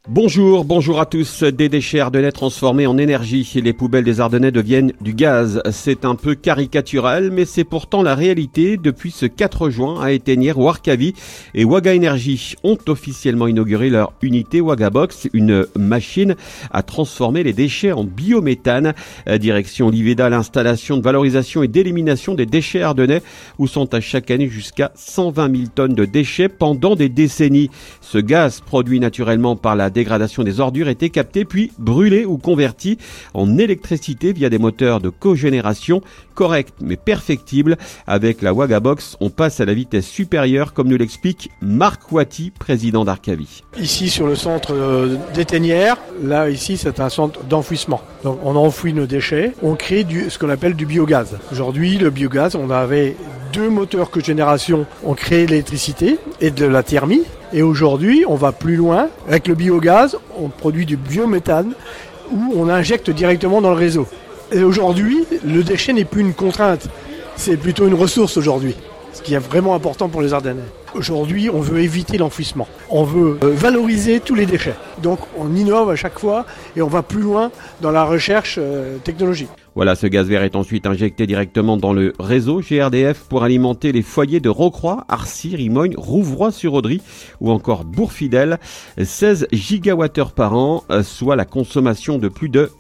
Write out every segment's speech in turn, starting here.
Bonjour à tous. Des déchets ardennais transformés en énergie. Les poubelles des Ardennais deviennent du gaz. C'est un peu caricatural, mais c'est pourtant la réalité. Depuis ce 4 juin, à Éténières, Warkavi et Waga Energy ont officiellement inauguré leur unité Wagabox, une machine à transformer les déchets en biométhane. Direction Liveda, l'installation de valorisation et d'élimination des déchets ardennais, où sont à chaque année jusqu'à 120 000 tonnes de déchets pendant des décennies. Ce gaz, produit naturellement par la dégradation des ordures, était capté puis brûlé ou converti en électricité via des moteurs de cogénération corrects mais perfectibles. Avec la Wagabox, on passe à la vitesse supérieure, comme nous l'explique Marc Wati, président d'Arkavi. Ici sur le centre d'Éténières, là ici c'est un centre d'enfouissement. Donc on enfouit nos déchets, on crée ce qu'on appelle du biogaz. Aujourd'hui le biogaz, on avait 2 moteurs cogénération, on crée l'électricité et de la thermie. Et aujourd'hui, on va plus loin. Avec le biogaz, on produit du biométhane où on injecte directement dans le réseau. Et aujourd'hui, le déchet n'est plus une contrainte, c'est plutôt une ressource aujourd'hui, ce qui est vraiment important pour les Ardennais. Aujourd'hui, on veut éviter l'enfouissement. On veut valoriser tous les déchets. Donc on innove à chaque fois et on va plus loin dans la recherche technologique. Voilà, ce gaz vert est ensuite injecté directement dans le réseau GRDF pour alimenter les foyers de Rocroi, Arcy, Rimogne, Rouvroy-sur-Audry ou encore Bourg-Fidèle. 16 gigawattheures par an, soit la consommation de plus de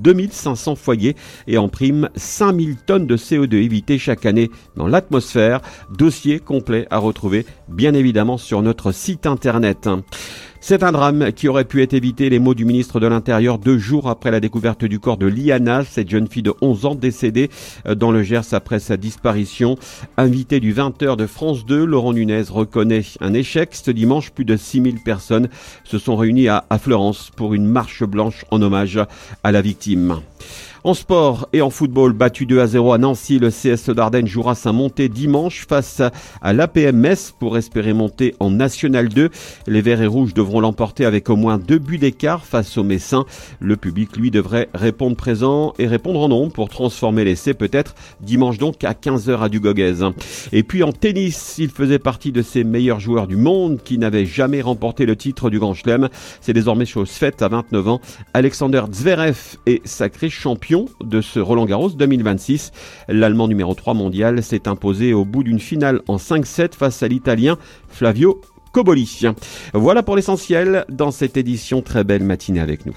2500 foyers et en prime 5000 tonnes de CO2 évitées chaque année dans l'atmosphère. Dossier complet à retrouver bien évidemment sur notre site internet. C'est un drame qui aurait pu être évité, les mots du ministre de l'Intérieur 2 jours après la découverte du corps de Liana, cette jeune fille de 11 ans décédée dans le Gers après sa disparition. Invité du 20h de France 2, Laurent Nunez reconnaît un échec. Ce dimanche, plus de 6000 personnes se sont réunies à Fleurance pour une marche blanche en hommage à la victime. En sport et en football, battu 2-0 à Nancy, le CS d'Ardennes jouera sa montée dimanche face à l'APM Metz pour espérer monter en National 2. Les Verts et Rouges devront l'emporter avec au moins 2 buts d'écart face aux Messins. Le public, lui, devrait répondre présent et répondre en nombre pour transformer l'essai peut-être dimanche donc à 15h à Dugoguez. Et puis en tennis, il faisait partie de ces meilleurs joueurs du monde qui n'avaient jamais remporté le titre du Grand Chelem. C'est désormais chose faite à 29 ans. Alexander Zverev est sacré champion de ce Roland-Garros 2026. L'Allemand numéro 3 mondial s'est imposé au bout d'une finale en 5-7 face à l'Italien Flavio Cobolli. Voilà pour l'essentiel dans cette édition. Très belle matinée avec nous.